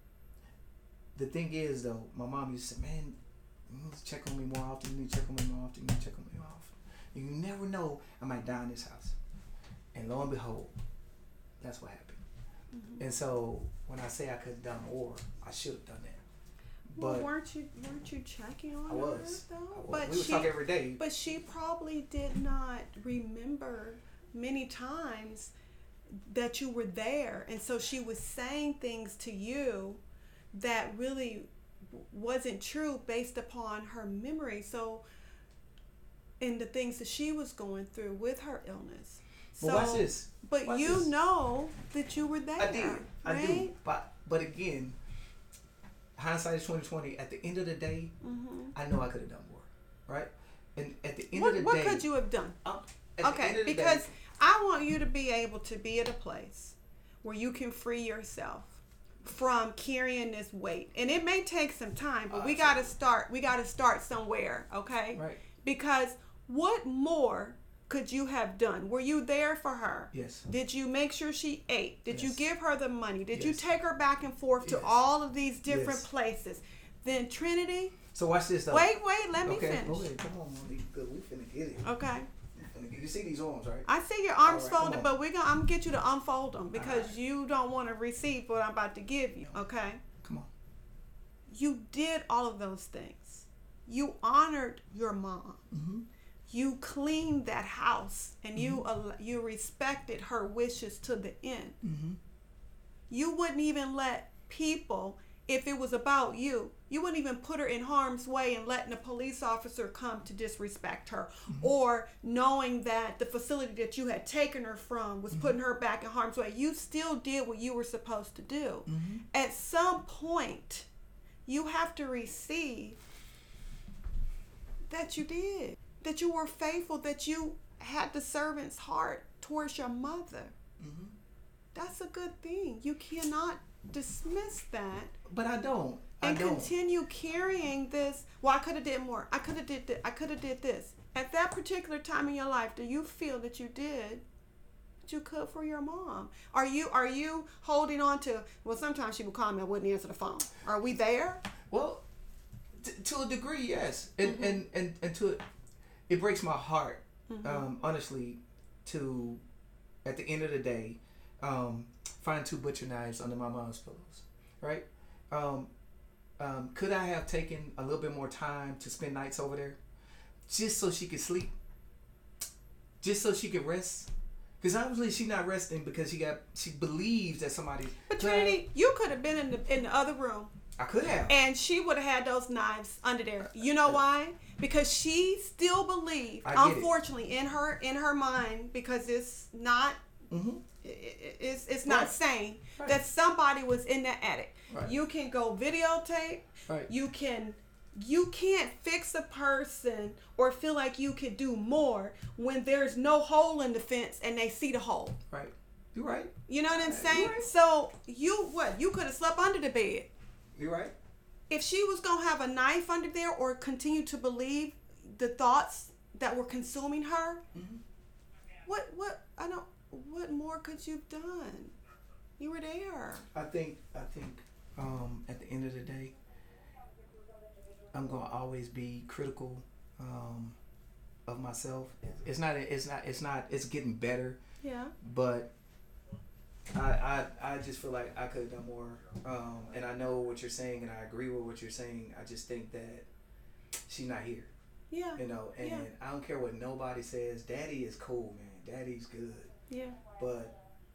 The thing is, though, my mom used to say, "Man, you need to check on me more often. You need to check on me more often. You need to check on me more often. You never know, I might die in this house." And lo and behold, that's what happened. Mm-hmm. And so when I say I could have done more, I should have done that. Well, But weren't you weren't you checking on I was. her though? I was. But we would she, talk every day. but she probably did not remember many times that you were there, and so she was saying things to you that really wasn't true based upon her memory. So, and the things that she was going through with her illness. So, But watch this. but Watch you this. know that you were there. I did. I right? do. But but again, hindsight is twenty twenty. At the end of the day, Mm-hmm. I know I could have done more. Right? And at the end What, of the what day, could you have done? um, at the Okay, end of the because day, I want you to be able to be at a place where you can free yourself from carrying this weight. And it may take some time, but Uh, we got to start we got to start somewhere, okay? right? Because what more could you have done? Were you there for her? Yes. Did you make sure she ate? Did you Yes. give her the money? Did you Yes. take her back and forth to Yes. all of these different Yes. places? Then Trinity, So watch this though. wait, wait, let me okay. finish. Okay. Come on, Monique. Good. We finna get it. Okay. We finna get- You see these arms, right? I see your arms All right, come folded, on. but we're gonna I'm gonna get you to unfold them because right. you don't want to receive what I'm about to give you. Okay? Come on. You did all of those things. You honored your mom. Mm-hmm. You cleaned that house, and you al- you respected her wishes to the end. Mm-hmm. You wouldn't even let people, if it was about you, you wouldn't even put her in harm's way and letting a police officer come to disrespect her, Mm-hmm. or knowing that the facility that you had taken her from was Mm-hmm. putting her back in harm's way. You still did what you were supposed to do. Mm-hmm. At some point, you have to receive that you did, that you were faithful, that you had the servant's heart towards your mother. Mm-hmm. That's a good thing. You cannot dismiss that But I don't. I and don't. continue carrying this. Well, I could have did more. I could have did this. I could have did this. At that particular time in your life, do you feel that you did what you could for your mom? Are you are you holding on to? Well, sometimes she would call me. I wouldn't answer the phone. Are we there? Well, t- to a degree, yes, and Mm-hmm. and and and to it, it breaks my heart, Mm-hmm. um, honestly, to at the end of the day, um, find two butcher knives under my mom's pillows, right? Um, um, could I have taken a little bit more time to spend nights over there, just so she could sleep, just so she could rest? Because obviously she's not resting because she got she believes that somebody. But Trinity, you could have been in the in the other room. I could have. And she would have had those knives under there. You know why? Because she still believed, I get it. unfortunately, in her in her mind, because it's not Mm-hmm. i- i- it's it's not Right. sane, Right. that somebody was in that attic. Right. You can go videotape. Right. You can. You can't fix a person or feel like you could do more when there's no hole in the fence and they see the hole. Right. You're right. You know what I'm You're saying? right. So you what? You could have slept under the bed. You're right. If she was going to have a knife under there or continue to believe the thoughts that were consuming her, Mhm. what, what, I don't, what more could you have done? You were there. I think I think um, at the end of the day, I'm gonna always be critical um, of myself. It's not it's not it's not it's getting better, Yeah. but I I, I just feel like I could have done more. Um, and I know what you're saying, and I agree with what you're saying. I just think that she's not here, Yeah. you know. And Yeah. I don't care what nobody says. Daddy is cool, man. Daddy's good, Yeah. but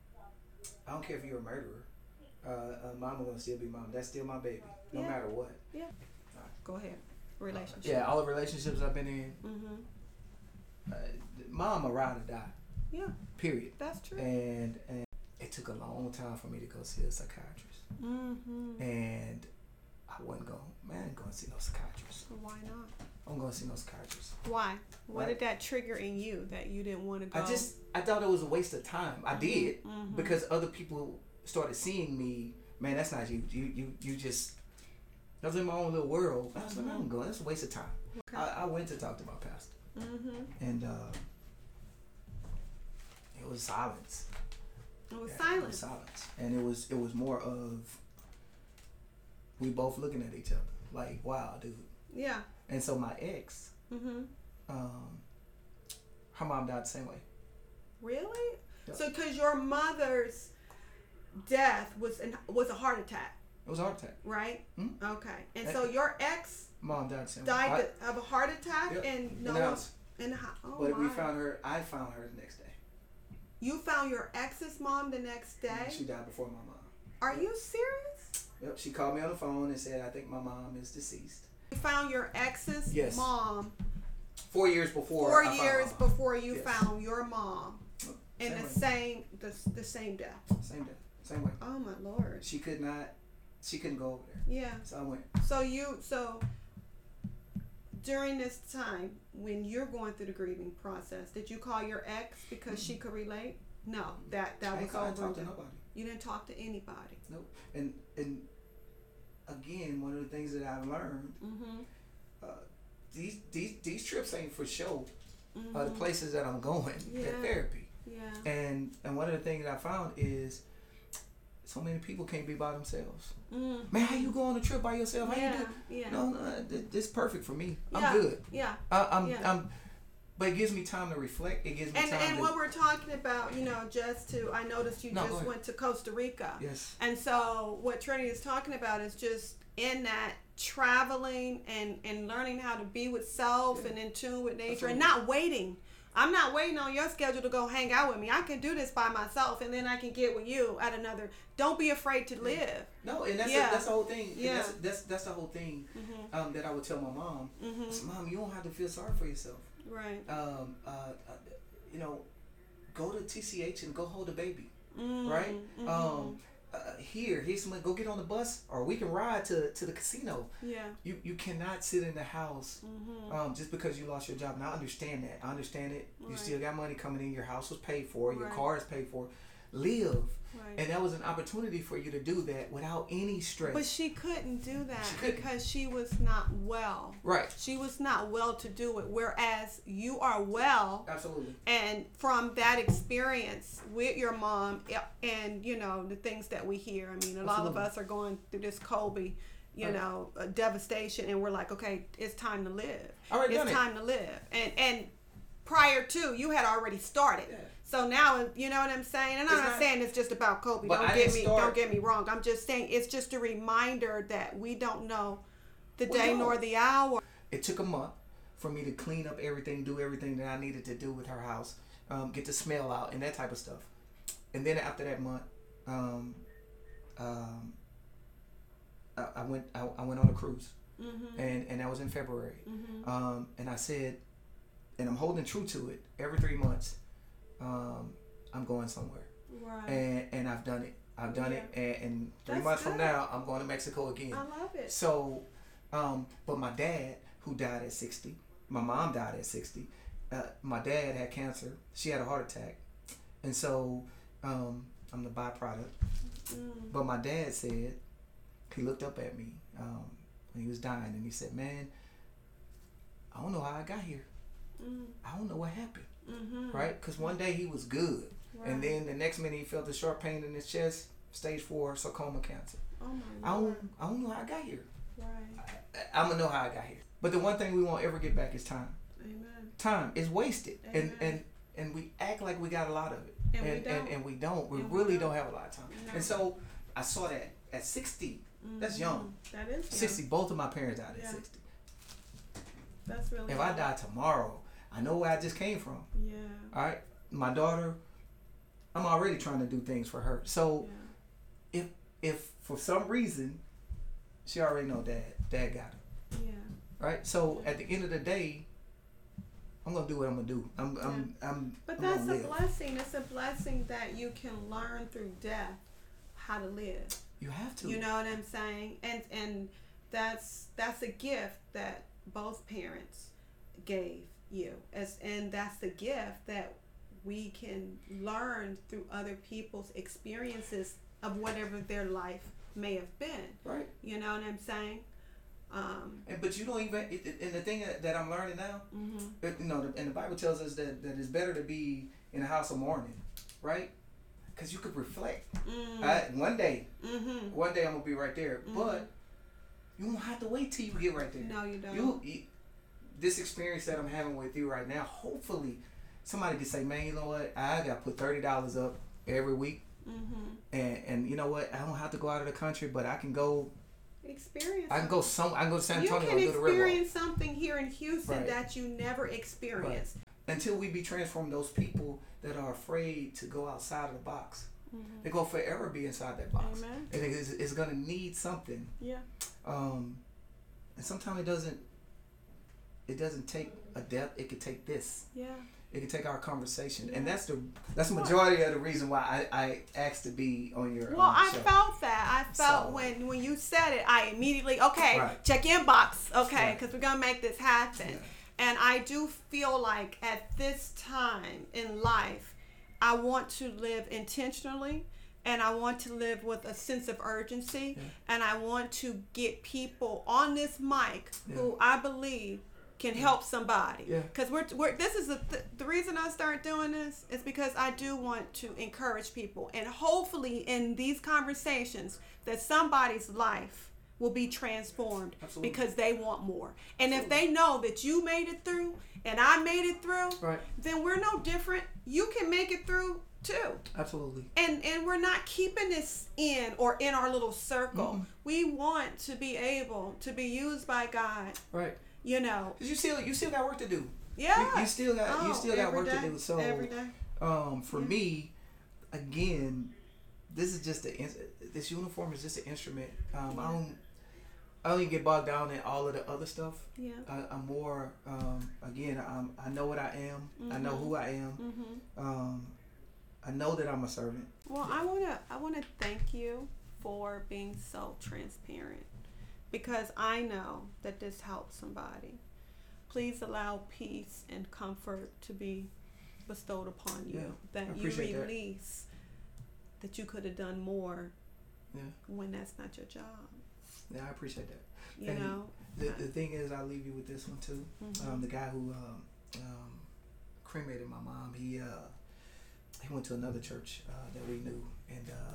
I don't care if you're a murderer. Uh, uh, mama gonna still be mom. That's still my baby, no Yeah. matter what. Yeah. Go ahead. Relationships. Yeah, all the relationships I've been in. Mm-hmm. Uh, mom a ride or die. Yeah. Period. That's true. And and it took a long time for me to go see a psychiatrist. Mm-hmm. And I wasn't going. Man, I ain't going to see no psychiatrist. Why not? I'm going to see no psychiatrist. Why? What right? did that trigger in you that you didn't want to go? I just I thought it was a waste of time. I mm-hmm. did mm-hmm. because other people started seeing me. Man, that's not you. You you you just. I was in my own little world. I was like, man, I'm going. That's a waste of time. Okay. I, I went to talk to my pastor, mm-hmm. and uh, it was silence. It was yeah, silence. It was silence, and it was it was more of we both looking at each other like, wow, dude. Yeah. And so my ex, mm-hmm. um, her mom died the same way. Really? Yep. So, because your mother's death was an, was a heart attack. It was a heart attack. Right? Mm-hmm. Okay. And so your ex mom died the same died way. I, of a heart attack yep. and no in the one house. in the house. Oh but my. we found her. I found her the next day. You found your ex's mom the next day? She died before my mom. Are you serious? Yep. She called me on the phone and said, "I think my mom is deceased." You found your ex's yes. mom. Four years before. Four I years found before you yes. found your mom. Same in the way. same the, the same death. Same death. Same way. Oh my Lord. She could not. She couldn't go over there. Yeah. So I went. So you so during this time when you're going through the grieving process, did you call your ex because mm-hmm. she could relate? No, that that I was call, over. I talked to nobody. You didn't talk to anybody. Nope. And and again, one of the things that I've learned, mm-hmm. uh, these these these trips ain't for show. Mm-hmm. Uh, the places that I'm going, yeah. they're therapy. Yeah. And and one of the things that I found is so many people can't be by themselves. Mm. Man, how you go on a trip by yourself? How yeah, you do? Yeah. No, no, this is perfect for me. Yeah. I'm good. Yeah. I, I'm, yeah. I'm. But it gives me time to reflect. It gives me and, time. And to, what we're talking about, you know, just to, I noticed you no, just went to Costa Rica. Yes. And so what Trinity is talking about is just in that traveling and, and learning how to be with self yeah. and in tune with nature Absolutely. And not waiting. I'm not waiting on your schedule to go hang out with me. I can do this by myself, and then I can get with you at another. Don't be afraid to live. No, and that's yeah. a, that's the whole thing. Yeah. That's, that's that's the whole thing mm-hmm. um, that I would tell my mom. Mm-hmm. Said, Mom, you don't have to feel sorry for yourself. Right. Um. Uh, uh. You know, go to T C H and go hold a baby. Mm-hmm. Right. Mm-hmm. Um. Uh, here, here's some. Go get on the bus, or we can ride to to the casino. Yeah. You you cannot sit in the house, mm-hmm. um, just because you lost your job. And I understand that. I understand it. Right. You still got money coming in. Your house was paid for. Your right. car is paid for. Live. Right. And that was an opportunity for you to do that without any stress. But she couldn't do that she couldn't. because she was not well. Right. She was not well to do it. Whereas you are well. Absolutely. And from that experience with your mom and, you know, the things that we hear. I mean, a lot Absolutely. Of us are going through this Kobe, you right. know, uh, devastation. And we're like, okay, it's time to live. Already it's done time it. to live. And, and prior to, you had already started. Yeah. So now, you know what I'm saying? And I'm not, not saying it's just about Kobe. Don't I get me start, don't get me wrong. I'm just saying it's just a reminder that we don't know the day don't. nor the hour. It took a month for me to clean up everything, do everything that I needed to do with her house, um, get the smell out and that type of stuff. And then after that month, um, um, I, I went I, I went on a cruise. Mm-hmm. And, and that was in February. Mm-hmm. Um, and I said, and I'm holding true to it, every three months, Um, I'm going somewhere, right? And and I've done it. I've done yeah. it. And, and three That's months good. from now, I'm going to Mexico again. I love it. So, um, but my dad, who died at sixty, my mom died at sixty. Uh, my dad had cancer. She had a heart attack, and so um, I'm the byproduct. Mm. But my dad said, he looked up at me um, when he was dying, and he said, "Man, I don't know how I got here. Mm. I don't know what happened." Mm-hmm. Right? Because one day he was good. Right. And then the next minute he felt a sharp pain in his chest, stage four sarcoma cancer. Oh my I Lord. don't, I don't know how I got here. Right. I, I'm going to know how I got here. But the one thing we won't ever get back is time. Amen. Time is wasted. Amen. And, and and we act like we got a lot of it. And, and, we don't. And, and we don't. We and really we don't. don't have a lot of time. No. And so I saw that at sixty. Mm-hmm. That's young. That is young. sixty. Both of my parents died yeah. at sixty. That's really If young. I die tomorrow, I know where I just came from. Yeah. All right. My daughter, I'm already trying to do things for her. So yeah. if if for some reason she already know dad, dad got her. right? So at the end of the day, I'm gonna do what I'm gonna do. I'm, Yeah. I'm, I'm. But I'm that's gonna a live. blessing. It's a blessing that you can learn through death how to live. You have to. You know what I'm saying? And and that's that's a gift that both parents gave you. As and that's the gift that we can learn through other people's experiences of whatever their life may have been. Right. You know what I'm saying? Um, and but you don't even. It, it, and the thing that, that I'm learning now, mm-hmm. it, you know, the, and the Bible tells us that, that it's better to be in a house of mourning, right? Because you could reflect. Mm. I, one day, Mm-hmm. one day I'm gonna be right there, Mm-hmm. but you don't have to wait till you get right there. No, you don't. You, you, this experience that I'm having with you right now, hopefully, somebody can say, "Man, you know what? I got to put thirty dollars up every week, mm-hmm. and and you know what? I don't have to go out of the country, but I can go." Experience. I can go some. I can go to San Antonio. You can and do the river. experience something here in Houston Right. that you never experienced. Right. Until we be transformed, those people that are afraid to go outside of the box, Mm-hmm. they go forever be inside that box. Amen. And it's, it's gonna need something. Yeah. Um, and sometimes it doesn't. It doesn't take a depth. It could take this. Yeah. It can take our conversation, Yeah. and that's the that's the majority of the reason why I, I asked to be on your. Well, on I show. felt that. I felt So- when when you said it, I immediately okay, Right. check inbox, okay, Right. because we're gonna make this happen. Yeah. And I do feel like at this time in life, I want to live intentionally. And I want to live with a sense of urgency, Yeah. and I want to get people on this mic Yeah. who I believe can help somebody. Yeah. Because we're, we're this is the th- the reason I start doing this is because I do want to encourage people, and hopefully in these conversations that somebody's life will be transformed. Absolutely. Because they want more. And if Absolutely. they know that you made it through and I made it through, Right. then we're no different. You can make it through too. Absolutely. And and we're not keeping this in or in our little circle. Mm-mm. We want to be able to be used by God. Right. You know. Cause you still you still got work to do. Yeah. You, you still got you Oh, still got every work day, to do. So every day. um, for Yeah. me, again, this is just the in- this uniform is just an instrument. Um, I Yeah. don't I don't even get bogged down in all of the other stuff. Yeah. I, I'm more um, again. I'm, I know what I am. I know who I am. Mm-hmm. Um, I know that I'm a servant. Well, I wanna I wanna thank you for being so transparent, because I know that this helps somebody. Please allow peace and comfort to be bestowed upon you. Yeah, that I you appreciate that. release that you could have done more Yeah, when that's not your job. yeah, I appreciate that. You And know. The the thing is, I'll leave you with this one too. Mhm. Um, the guy who um, um, cremated my mom, he uh, he went to another church uh, that we knew, and uh,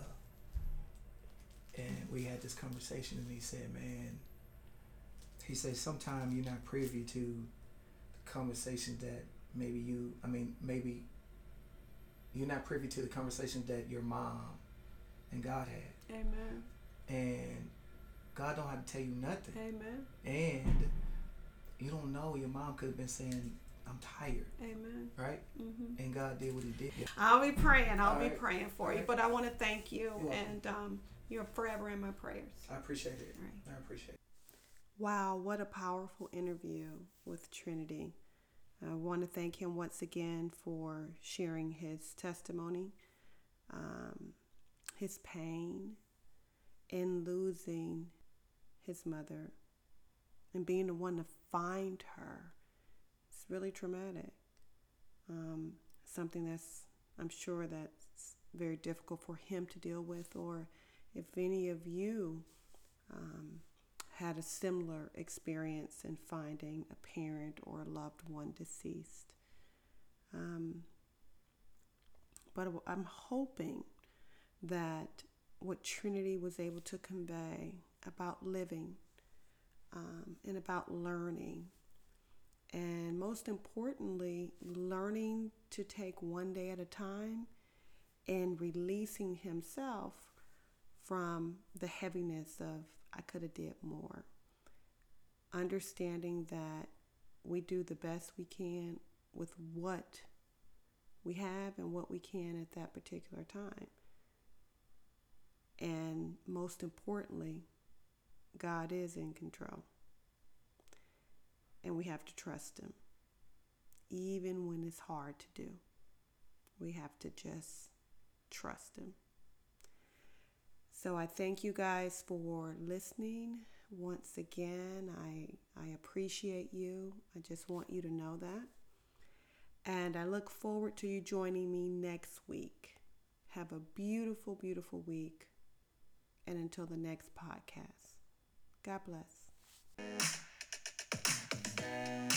and we had this conversation, and he said, "Man," he said, "Sometimes you're not privy to the conversation that maybe you, I mean, maybe you're not privy to the conversation that your mom and God had, Amen. and God don't have to tell you nothing." Amen. And you don't know, your mom could have been saying, "I'm tired," Amen. right? Mm-hmm. And God did what he did. I'll be praying. I'll All be right. praying for All you. right. But I want to thank you, You're welcome. and um, you're forever in my prayers. I appreciate it. All right. I appreciate it. Wow, what a powerful interview with Trinity. I want to thank him once again for sharing his testimony, um, his pain in losing his mother, and being the one to find her. It's really traumatic. Um, something that's, I'm sure that's very difficult for him to deal with, or if any of you um, had a similar experience in finding a parent or a loved one deceased. Um, but I'm hoping that what Trinity was able to convey about living um, and about learning, and most importantly, learning to take one day at a time and releasing himself from the heaviness of I could have did more. Understanding that we do the best we can with what we have and what we can at that particular time. And most importantly, God is in control. and we have to trust him. Even when it's hard to do, we have to just trust him. So I thank you guys for listening. Once again, I, I appreciate you. I just want you to know that. And I look forward to you joining me next week. Have a beautiful, beautiful week. And until the next podcast, God bless.